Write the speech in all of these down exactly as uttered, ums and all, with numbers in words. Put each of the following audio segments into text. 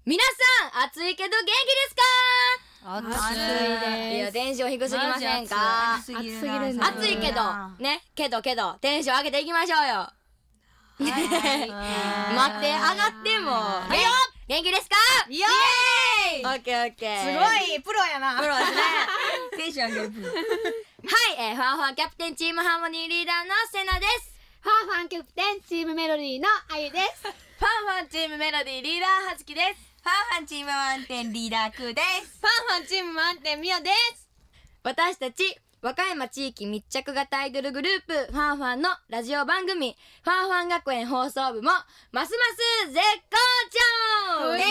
皆さん暑いけど元気ですか？ 暑いです。 いやテンション低すぎませんか？ 暑すぎる暑いけどね、けどけどテンション上げていきましょうよ。待って上がってもはいよ、元気ですか？ イエーイ。 オッケーオッケー。 すごいプロやな。 プロですね。 テンション上げるプロ。 はい、えー、ファンファンキャプテンチームハーモニーリーダーのセナです。 ファンファンキャプテンチームメロディーのあゆです。 ファンファンチームメロディーリーダーはずきです。 ファンファンチーム満点リーダーくーです。 ファンファンチーム満点みおです。 私たち和歌山地域密着型アイドルグループファンファンのラジオ番組ファンファン学園放送部もますます絶好調。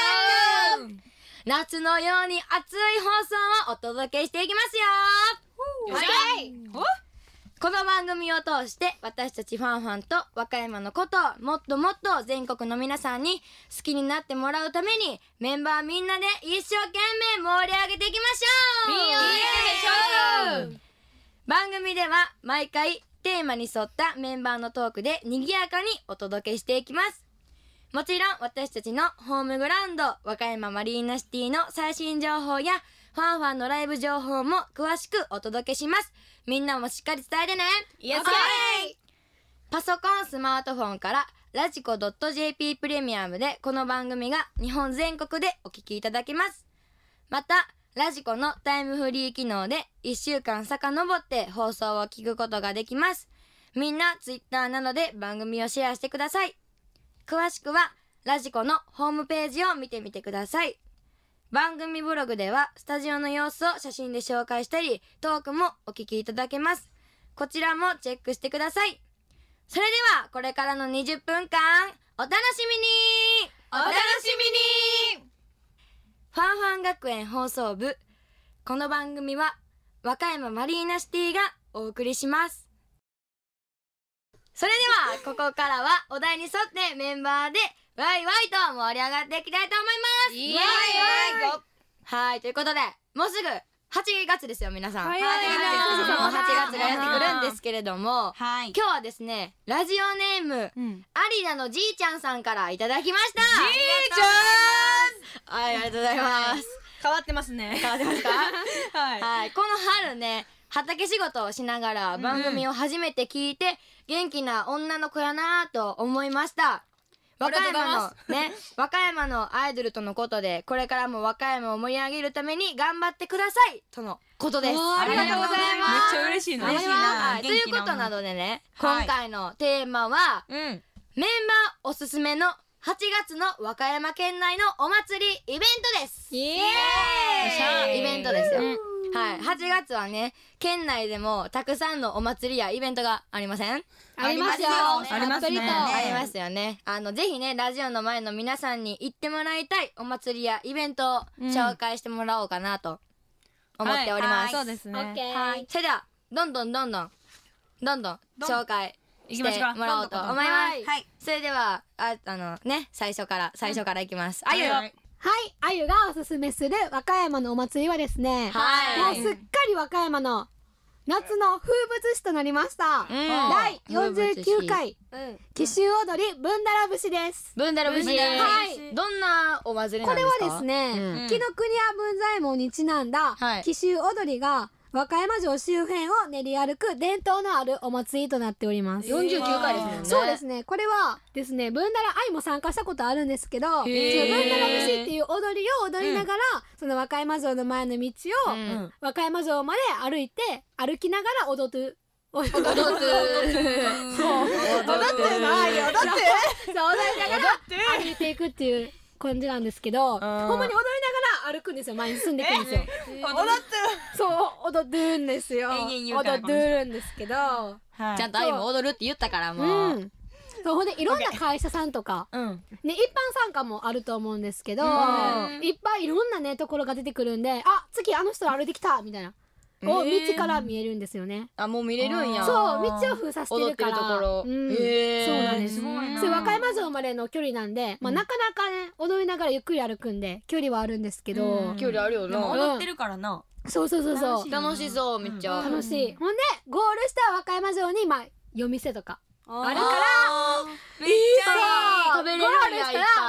夏のように熱い放送をお届けしていきますよ。 はい。 この番組を通して私たちファンファンと和歌山のことをもっともっと全国の皆さんに好きになってもらうためにメンバーみんなで一生懸命盛り上げていきましょう。イエーイ。番組では毎回テーマに沿ったメンバーのトークで賑やかにお届けしていきます。もちろん私たちのホームグラウンド和歌山マリーナシティの最新情報やファンファンのライブ情報も詳しくお届けします。みんなもしっかり伝えてね。 イエス。 パソコン、スマートフォンからラジコ .jp プレミアムでこの番組が日本全国でお聞きいただけます。またラジコのタイムフリー機能でいっしゅうかん遡って放送を聞くことができます。みんなツイッターなどで番組をシェアしてください。詳しくはラジコのホームページを見てみてください。番組ブログではスタジオの様子を写真で紹介したりトークもお聞きいただけます。こちらもチェックしてください。それではこれからのにじゅっぷんかんお楽しみにお楽しみに。 ファンファン学園放送部、この番組は和歌山マリーナシティがお送りします。それではここからはお題に沿ってメンバーでワイワイと盛り上がっていきたいと思います。 イエーイイエーイ。 はい、ということでもうすぐはちがつですよ皆さん。 早いなもうはちがつがやってくるんですけれども、 はい。 今日はですねラジオネーム、 うん。 アリナのじいちゃんさんからいただきました。 じいちゃはい、ありがとうございます。 変わってますね。 変わってますか？ はい。 はい、この春ね畑仕事をしながら番組を初めて聞いて、元気な女の子やなと思いました。和歌山のね和歌山のアイドルとのことでこれからも和歌山を盛り上げるために頑張ってくださいとのことです。 ありがとうございます。 めっちゃ嬉しいな。 嬉しいな、はい、という元気なことなどでね、 はい今回のテーマは、 うん。 メンバーおすすめのはちがつの和歌山県内のお祭りイベントです。 イエーイイベントですよ、 うんはい、はちがつはね県内でもたくさんのお祭りやイベントがありません？ ありますよ。 ありますねたっぷりとありますよね。あのぜひねラジオの前の皆さんに行ってもらいたいお祭りやイベントを紹介してもらおうかなと思っております。 そうですね。 オッケー。 はい、それではどんどんどんどんどんどん紹介してもらおうと思います。 はいはい。 それではああのね最初から最初からいきます。あゆ、 はい。 はい、あゆがおすすめする和歌山のお祭りはですね、 はいもうすっかり和歌山の夏の風物詩となりました。 うんだいよんじゅうきゅうかい紀州踊りぶんだら節です。 ぶんだら節。 はいどんなお祭りなんこれですか？ はですね、 うん紀ノ国屋文左衛門にちなんだはい紀州踊りが和歌山城周辺を練り歩く伝統のあるお祭りとなっております。 よんじゅうきゅうかいですもんね。 そうですね。これはですね、ぶんだら愛も参加したことあるんですけど、そのぶんーだら節っていう踊りを踊りながら、その和歌山城の前の道を、 うん和歌山城まで歩いて、歩きながら踊る。踊って踊ってそう踊っての愛踊ってそう踊りながら歩いていくっていう感じなんですけど、ほんまに踊りながら歩くんですよ。前に進んでいくんですよ。 踊ってそう踊るんですよ。 永遠言うから踊るんですけど、 る。はい。 ちゃんとあゆも踊るって言ったからもう、 うん。そうほんでいろんな会社さんとか、 うん。 ね、一般参加もあると思うんですけど、 うんいっぱいいろんなねところが出てくるんで、あ、次あの人ら歩いてきたみたいな、をへー道から見えるんですよね。 あもう見れるんや。 そうあー道を封鎖して踊ってるからるところ。 うんへーそうなんです。 すごいなそれ和歌山城までの距離なんで、まあ、なかなかね踊りながらゆっくり歩くんで距離はあるんですけど、 うん距離あるよでもな。 踊ってるからな。 そうそうそうそう楽しそうめっちゃ。 楽しい。ほんでゴールした和歌山城にまあ夜店とかあるから、 めっちゃいい。 食べれるんやいっゴールしたらぱい。 まあポ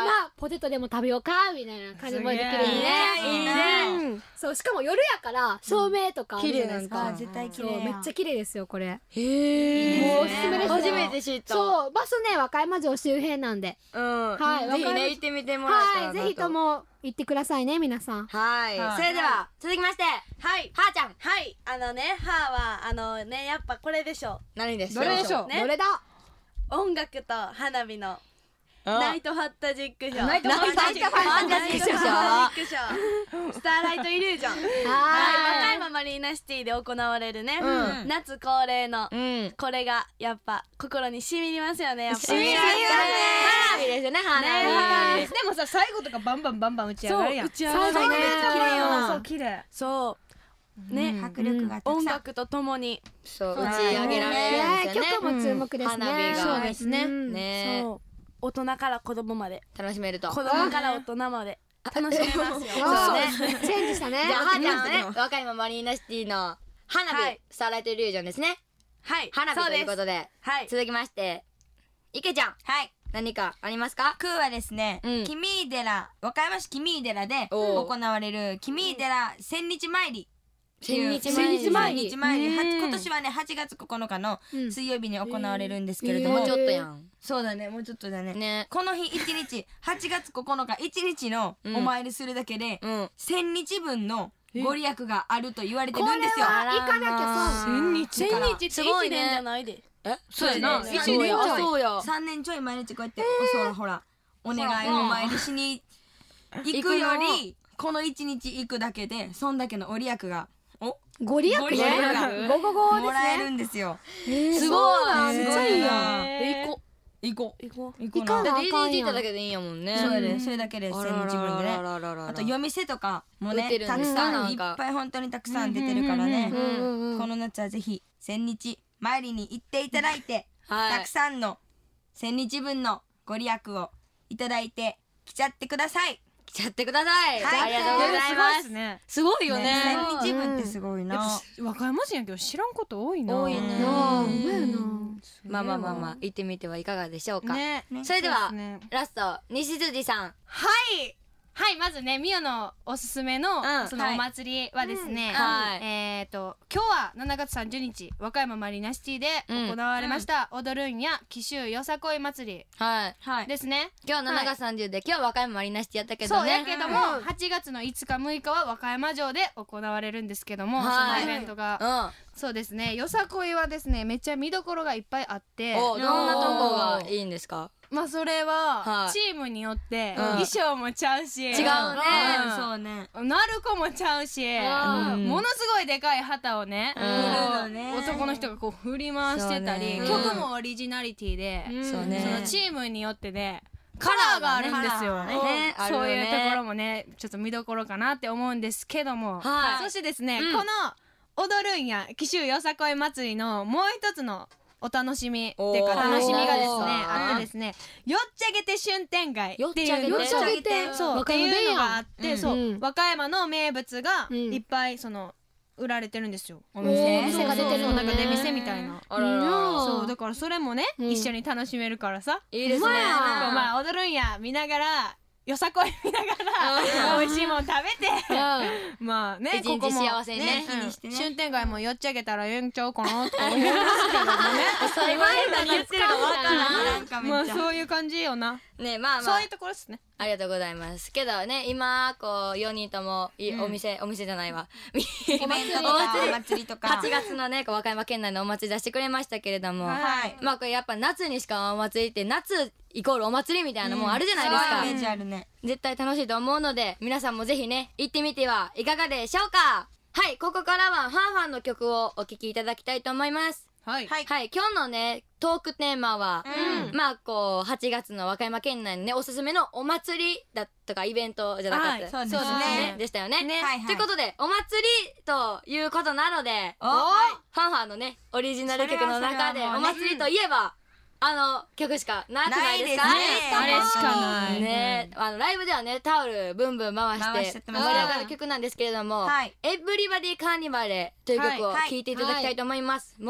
テトでも食べようかみたいな感じもできるんですげえね。 いいねうんそうしかも夜やから照明とかあるじゃないですか。 あ絶対綺そう麗めっちゃ綺麗ですよこれ。 へもうおすすめですよ。 初めて知った。 そう場所ね和歌山城周辺なんで、 うん。 はいぜひわかりね行ってみてもらったらなと。 はいぜひとも行ってくださいね皆さん。 はい。 はいそれでは続きまして、 はいはーちゃんはいあのねははあのねやっぱこれでしょ何ですどれでしょうねどれだ。 音楽と花火のナナイトファンタジックショーナイトファンタジックショーナイトファンタジックショースターライトイリュージョンはい和歌は山マリーナシティで行われるね、 うん夏恒例のうん。 これがやっぱ心に染みりますよねやっぱ染みますね。花火ですよね花火。 でもさ最後とかバンバンバンバン打ち上がるやん打ち上がるね最後ね綺麗ようんそう綺麗そうね、 迫力がたくさん音楽とともにそうそう打ち上げられるんいですよね。 曲も注目ですね。 花火がそうですね。 うんねそう大人から子供まで楽しめると。 子供から大人まで楽しめますよそうねチェンジしたね。 じゃあはーちゃんはね和歌山マリーナシティの花火、 はいスターライトイリュージョンですね。 はい花火ということでですはい続きまして池ちゃんはい。 何かありますか？ クーはですね、 うん君井寺、和歌山市君井寺でおう行われる君井寺千日参り。 千日参り千日参り。はうん今年はね、はちがつここのかのうん水曜日に行われるんですけれども、 もうちょっとやんそうだね、もうちょっとだね。 ね。 この日一日、はちがつここのか一日のお参りするだけで、 うん千日分のご利益があると言われてるんですよ。 これは行かなきゃそう千日千日ってすごいね一年じゃないでえそうやな。 そう一年ちやょい。 そうや三年ちょい毎日こうやって、おそらほら、お願いお参りしに行くより、この一日行くだけで、そんだけのお利益が、おご利益ご利益ね。 がごごごですもらえるね。 んですよ。 すごいそうなんすごめっちゃいいやん。 え行こう。行こう。 行こう行こうな。 行かなだって ディージェー 行っただけでいいんやもんね。 そうやで、それだけで千日分でね。あと夜店とかもね売ってるんですたくさなんんかいっぱい本当にたくさん出てるからね、 うんうんうんこの夏はぜひ千日参りに行っていただいて、 はいたくさんの千日分のご利益をいただいて来ちゃってください。 来ちゃってください。 はいありがとうございます。 すねすごいよね。 千日分ってすごいな。 和歌山市やけど知らんこと多いな多いねなあ、ほんまやな。 まあまあまあまあ行ってみてはいかがでしょうか。 ねそれではそうですねラスト西辻さん。 はいはいまずねミオのおすすめの、 うんそのお祭りはですね、 はいえっ、と今日はしちがつさんじゅうにち和歌山マリーナシティで行われました、踊るんや紀州よさこい祭りはい。 はい。 ですね。 今日しちがつさんじゅうで今日和歌山マリーナシティやったけどそうやね。 けども、はちがつのいつかむいかは和歌山城で行われるんですけども、 はいそのイベントが、 うん。 そうですねよさこいはですねめっちゃ見どころがいっぱいあっておどんなとこがいいんですか？ まあそれは、 はいチームによってうん衣装もちゃうし、 違うねうんそうね。 なる子もちゃうし、 んものすごいでかい旗をね、 うんこう振るのね男の人がこう振り回してたり、 そうね曲もオリジナリティで、 そうねそのチームによってねカラーがあるんですよ、 カラーがねあるよねそういうところもねちょっと見どころかなって思うんですけども、 はいそしてですね、 うんこの踊るんや紀州よさこい祭りのもう一つのお楽しみっていうかおー楽しみがですねおーあってですねよっちゃげて春天街っていうよっちゃげてよっちゃげてそうっていうのがあって、 うんそう、 うん和歌山の名物がうんいっぱいその売られてるんですよ。 おお店店が出てるのねそうそうなんか出店みたいな。 あららいいなあそうだからそれもね、 うん一緒に楽しめるからさ。 いいですね。 ほんまやまあ踊るんや見ながらよさこい見ながら美味しいもん食べて。まあね一日ここも幸せにねうん日にしてね春天街もよっちゃげたらええんちゃうかなとか思いますけどもね。 最後何言ってるかわからん。 なんかめまあっちゃ。 そういう感じよな。 ねまあまあそういうところですね。 ありがとうございますけどね今こうよにんともいうんお店お店じゃないわイベントとかお祭りとか。 はちがつのねこう和歌山県内のお祭り出してくれましたけれども、 はい。 まあこれやっぱ夏にしかお祭りって夏イコールお祭りみたいなもんあるじゃないですか、 そういうイメージあるね。 絶対楽しいと思うので皆さんもぜひね行ってみてはいかがでしょうか。はいここからはファンファンの曲をお聴きいただきたいと思います。 はい。 はい。 はい今日のねトークテーマは、 うんまあこうはちがつの和歌山県内のねおすすめのお祭りだとかイベントじゃなかった、 はいそうですねねでしたよね。 ねはいはいということでお祭りということなのでおファンファンのねオリジナル曲の中でそれはそれはもうねお祭りといえば、あの曲しかなくないですか？ ないですねあれしかないね、あのライブではねタオルブンブン回回ししててますね盛り上がる曲なんですけれども、 はいエブリバディカーニバレという曲をはい聴いていただきたいと思います。もうね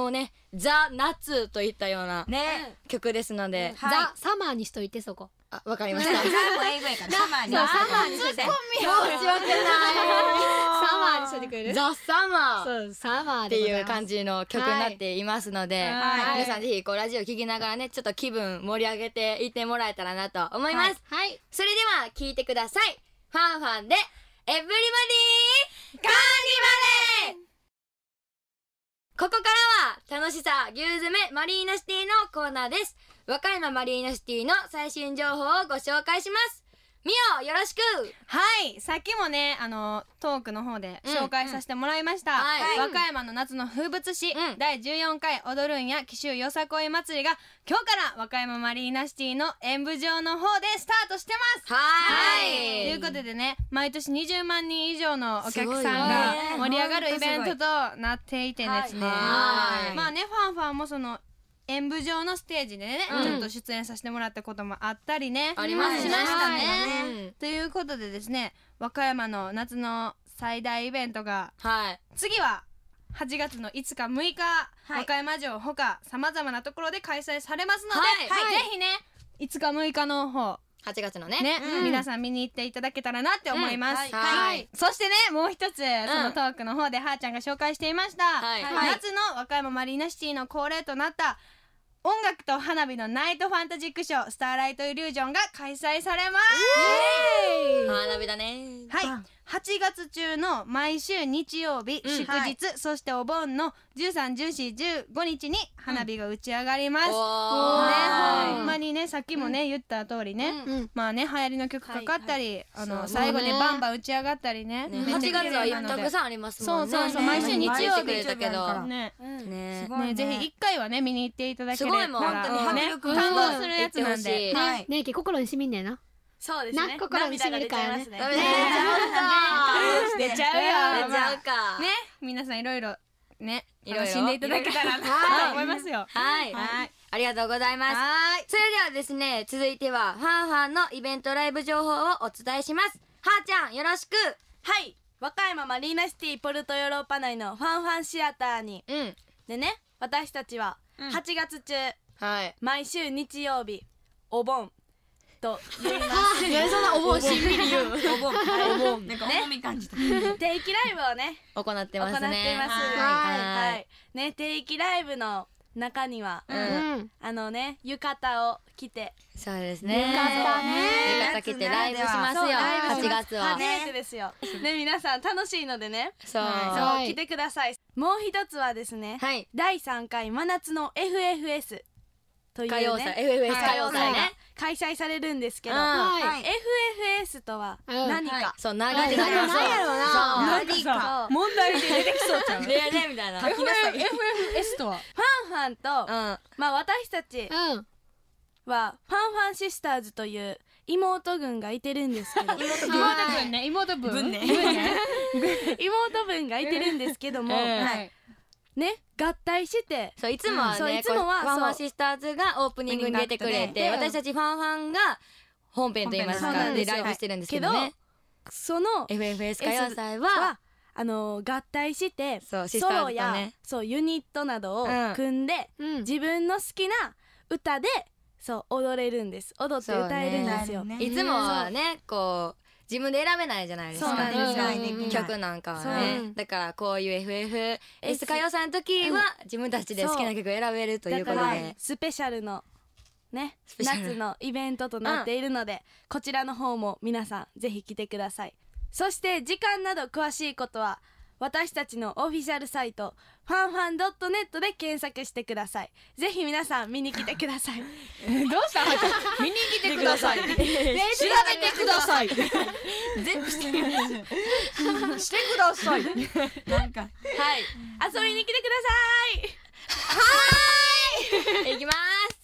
ザ・夏といったようなね曲ですので、 はいザ・サマーにしといてそこ。 あ、わかりました。 ザも英語やからサマーにそうサマーにしといて。 申し訳ない。 サマーにしといてくれる？ ザ・サマーそうサマーってでございます。 いう感じの曲になっていますので、 はい皆さんぜひこうラジオ聴きながらね、ちょっと気分盛り上げていってもらえたらなと思います。 はい。 それでは聴いてください。ファンファンでエブリバディカーニバレー。ここからは楽しさ牛詰めマリーナシティのコーナーです。和歌山マリーナシティの最新情報をご紹介します。みお、よろしく。 はいさっきもねあのトークの方で紹介させてもらいました、 はい和歌山の夏の風物詩、 うんだいじゅうよんかい踊るんや紀州よさこい祭りが今日から和歌山マリーナシティの演舞場の方でスタートしてますはとーい。 いうことでね毎年にじゅうまんにん以上のお客さんすごいがね盛り上がるイベントとなっていてですね、 はいまあねファンファンもその演舞場のステージでね、 うんちょっと出演させてもらったこともあったりねありますしましたはいね、ということでですね和歌山の夏の最大イベントがはい。 次ははちがつのいつかむいか、 はい和歌山城ほかさまざまなところで開催されますので、 はいぜひねいつかむいかの方はちがつのね。 ね、 うん皆さん見に行っていただけたらなって思います、 うんはいはいそしてねもう一つ、そのトークの方ではーちゃんが紹介していました、 はい夏の和歌山マリーナシティの恒例となった音楽と花火のナイトファンタジックショースターライトイリュージョンが開催されます花火だね。 はいはちがつ中の毎週日曜日、 うん祝日、 はいそしてお盆のじゅうさん、じゅうよん、じゅうごにちに花火が打ち上がります、ね、 おーほんまにねさっきもね、言った通りね、 うん。 まあね流行りの曲かかったり、あのそう最後にねバンバン打ち上がったりねねめっちゃはちがつは綺麗なのでたくさんありますもんね。 そうそうそうね毎週日曜毎日くれ日たけど。 ねねすごいねぜひ一回はね見に行っていただければすごいもんね本当に迫力感動するやつなんで行ってほしいはいねえき心にしみんねんな。 そうですねな心に染みるからね涙が出ちゃいますねダメだ出ちゃうよ出ちゃうか。 ね皆さんいろいろねいろいろ楽しんでいただけたらなとはい思いますよはい。 はいありがとうございます。 はーいそれではですね、続いてはファンファンのイベントライブ情報をお伝えします。はーちゃんよろしく。 はい和歌山マリーナシティポルトヨーロッパ内のファンファンシアターにうん。 でね私たちはうんはちがつ中、 はい。 毎週日曜日お盆と言いますいやそんなお盆しんみり言う。 お盆お盆なんか重み感じた定期ライブをね行って行ってますね。 ますはいはいね定期ライブの中には、 うんうん。 あのね浴衣を着てそうですね。 浴衣ね浴衣着てライブしますよ。 そうライブはちしますがつは初。めてですよね皆さん楽しいのでねそう。 はいそう、 はい来てくださいもう一つはですね、 はい。 だいさんかい真夏の エフエフエス というね歌謡祭、エフエフエス 歌謡祭ね。 開催されるんですけど、 うんはい。 はいエフエフエス とはうん何か、 はいそう、何はいか。 何やろうなそう。 なんかさそう問題で出てきそうちゃうねえねえみたいな。 書きなさいエフエフエス とはファンファンと、 うん。 まあ私たちうん。 はファンファンシスターズという妹軍がいてるんですけど妹分ね妹分分ね妹分がいてるんですけども、 うんはいね合体してそういつもはそうね、 いつもはこうファンファンそうシスターズがオープニングに出てくれて、 うん私たちファンファンが本編と言いますそうかでなんですよライブしてるんですけどね。 そのエフエフエス 歌謡祭ははあの合体してそうシスターズとねソロやそうユニットなどをうん組んで、 うん。 自分の好きな歌でそう踊れるんです踊って歌えるんですよ、 そうねいつもはねこう自分で選べないじゃないですか。 そうなんですようん曲なんかはそうね。だからこういう エフエフエス 歌謡祭の時は自分たちで好きな曲選べるというだからことで。 スペシャルのねスペシャル夏のイベントとなっているので、こちらの方も皆さんぜひ来てください。そして時間など詳しいことは私たちのオフィシャルサイトファンファン ドットネット で検索してください。ぜひ皆さん見に来てください。 どうした見に来てください調べてください全部してるしてくださいなんかはい遊びに来てください。 いきます。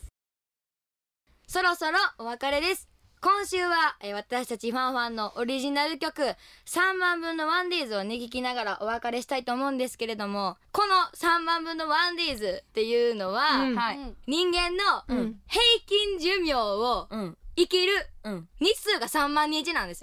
そろそろお別れです。今週は、えー私たちファンファンのオリジナル曲さんばんぶんのワンディーズをね聞きながらお別れしたいと思うんですけれども、このさんばんぶんのワンディーズっていうのは、 うんはい人間のうん平均寿命をうん生きるうん日数がさんまんにちなんですよ。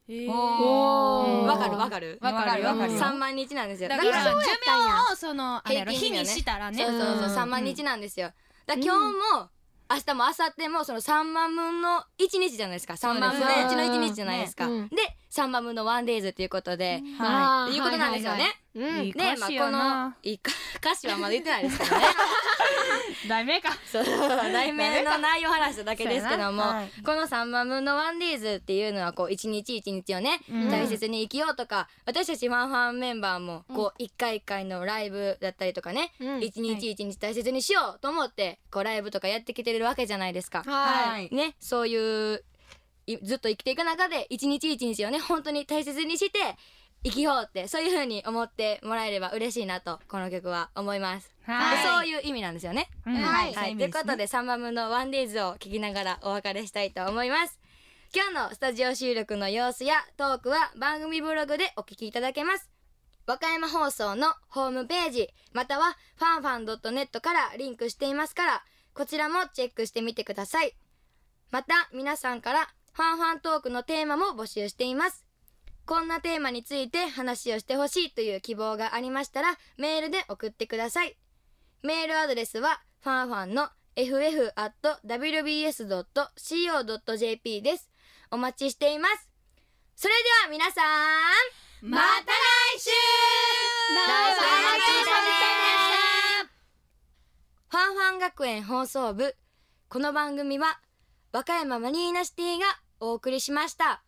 おーわかるわかるわかるよわかるよさんまんにちなんですよ。 だから寿そうやったんや命をそのあれやろ日にしたらねそうそうそううんさんまんにちなんですよ。だから今日も明日も明後日もそのさんまんぶんのいちにちじゃないですか。さんまんぶんのいちのいちにちじゃないですか。 うんでさんまんぶんのワンデイズっていうことで、 あーっていうことなんですよね。 はいはいうんいいで、 歌詞まあ、こやなのいいか歌詞はまだ言ってないですからね。 題名かそう題名の内容を話しただけですけども、 そうやなはいこのさんまんぶんのワンデイズっていうのはこう一日一日をね、 うん大切に生きようとか、私たちファンファンメンバーもこう一回一回のライブだったりとかね、 うん一日一日大切にしようと思ってこうライブとかやってきてるわけじゃないですか。 はいね、そういういずっと生きていく中で一日一日をね本当に大切にして生きようってそういう風に思ってもらえれば嬉しいなとこの曲は思います。 はいでそういう意味なんですよね。 うんはいはい、ということでさんばんぶんのワンデイズを聴きながらお別れしたいと思います。今日のスタジオ収録の様子やトークは番組ブログでお聞きいただけます。和歌山放送のホームページまたはファンファン ドットネット からリンクしていますからこちらもチェックしてみてください。また皆さんからファンファントークのテーマも募集しています。こんなテーマについて話をしてほしいという希望がありましたらメールで送ってください。メールアドレスはファンファンの エフエフ アット ダブリュービーエス ドット シーオー ドット ジェーピー です。お待ちしています。それでは皆さんまた来週ライブお待ちしてね。ファンファン学園放送部、この番組は和歌山マリーナシティがお送りしました。